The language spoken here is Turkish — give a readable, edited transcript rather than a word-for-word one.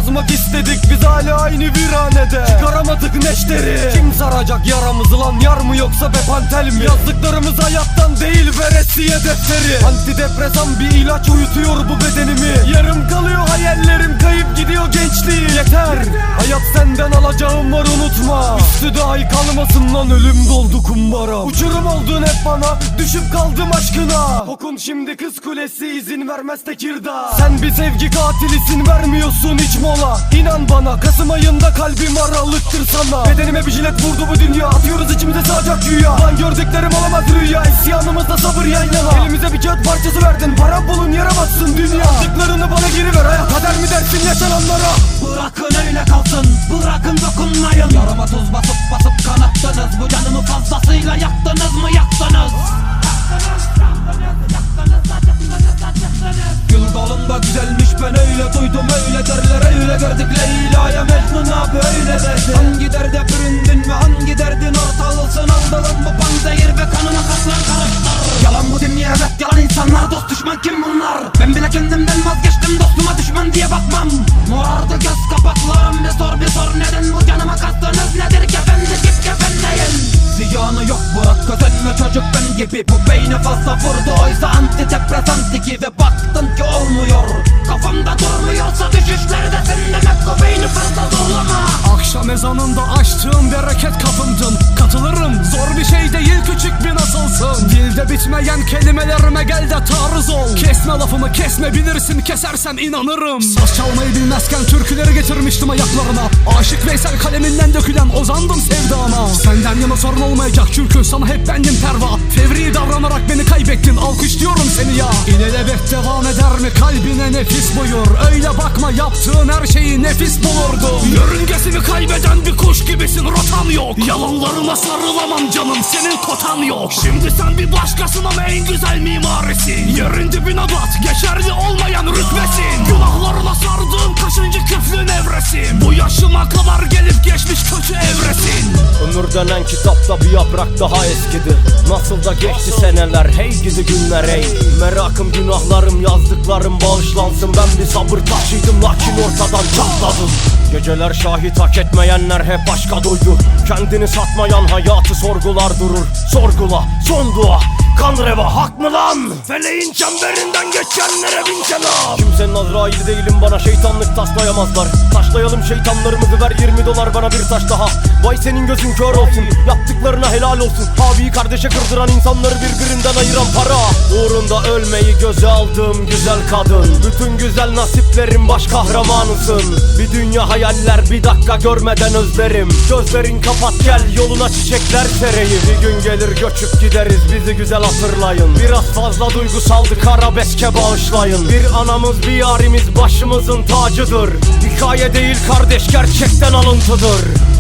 yazmak istedik biz hala aynı viranede. Çıkaramadık neşteri. Kim saracak yaramızı lan, yar mı yoksa bepantel mi? Yazdıklarımız hayattan değil veresiye defteri. Antidepresan bir ilaç uyutuyor bu bedenimi. Yarım kalıyor hayallerim, kayıp gidiyor gençliğim. Yeter, hayat senden alacağım var unutma. Üstü dahi kalmasın lan, ölüm doldu kumbara. Uçurum oldun hep bana, düşüp kaldım aşkına. Kokun şimdi kız kulesi, izin vermez Tekirdağ. Sen bir sevgi katilisin, vermiyorsun hiç mola. İnan bana, Kasım ayında kalbim aralıktır sana. Bedenime bir jilet vurdu bu dünya, atıyoruz içimize sağacak güya. Lan gördüklerim olamaz rüya, isyanımızda sabır yan yana. Elimize bir kağıt parçası verdin, para bulun yere batsın dünya. Aldıklarını bana geri ver, hayat kader mi dersin yaşananlara? Bırakın öyle kalsın, bırakın dokunmayın. Yarama tuz basıp basıp kanattınız. Bu canımı fazlasıyla yaktınız mı yaktınız? Gül dalında güzelmiş, ben öyle duydum, öyle derler, öyle gördük. Leyla'ya Mecnun abi öyle derdi. Hangi derde büründün ve hangi derdin ortalısın? Aldığın bu panzehir ve kanına katlan karıştır. Yalan bu dünya, evet yalan insanlar, dost düşman kim bunlar? Ben bile kendimden vazgeçtim, dostuma düşman diye bakmam. Morardı göz kapaklarım, bir sor neden bu canıma kastınız nedir? Kefenlik kefenleyin. Ziyanı yok bırak özenme çocuk ben gibi. Bu beyni fazla vurdu oysa antidepresan gibi. Baktın ki olmuyor, kafamda durmuyorsa düşüşlerdesin demek o beyni fazla zorlama. Akşam ezanında açtığım bereket kapımdın. Katılırım, zor bir şey değil, küçük bir nasılsın. Dilde bitmeyen kelimelerime gel de taarruz ol. Kesme lafımı kesme, bilirsin kesersem inanırım. Saz çalmayı bilmezken türküleri getirmiştim ayaklarına. Aşık Veysel kaleminden dökülen ozandım sevdama. Senden yana sorun olmayacak çünkü sana hep bendim perva. Fevri davranarak beni kaybettin, alkışlıyorum seni ya. İlelebet devam eder mi kalbine nefis buyur? Öyle bakma, yaptığın her şeyi nefis bulurdu. Yörüngesini kaybeden bir kuş gibisin, rotan yok. Yalanlarına sarılamam canım, senin kotan yok. Şimdi sen bir başkasın ama en güzel mimarisin. Yerin dibine bat, geçerli olmayan rütbesin. Günahlarına sardığım kaçıncı küflün evresin. Bu yaşıma kadar gelip geçmiş kötü evresin. Ömür denen kitapta bir yaprak daha eskidir. Nasıl da geçti seneler, hey gidi günler hey. Merakım günahlarım yazdıklarım bağışlansın. Ben bir sabır taşıydım lakin ortadan çatladım. Geceler şahit hak etmeyenler hep aşka doydu. Kendini satmayan hayatı sorgular durur. Sorgula, son dua, kan reva hak mı lan? Feleğin çemberinden geçenlere bin kelam. Kimsenin Azrail'i değilim, bana şeytanlık taslayamazlar. Taşlayalım şeytanlarımızı, ver 20 dolar bana bir taş daha. Vay senin gözün kör olsun, yaptıklarına helal olsun. Abiyi kardeşe kırdıran, insanları birbirinden ayıran para. Uğrunda ölmeyi göze aldığım güzel kadın. Bütün güzel nasiplerin baş kahramanısın. Bir dünya hayaller, bir dakika görmeden özlerim. Gözlerin kapat gel, yoluna çiçekler sereyim. Bir gün gelir göçüp gideriz, bizi güzel hatırlayın. Biraz fazla duygusaldık, arabeske bağışlayın. Bir anamız bir yarimiz başımızın tacıdır. Hikaye değil kardeş, gerçekten alıntıdır.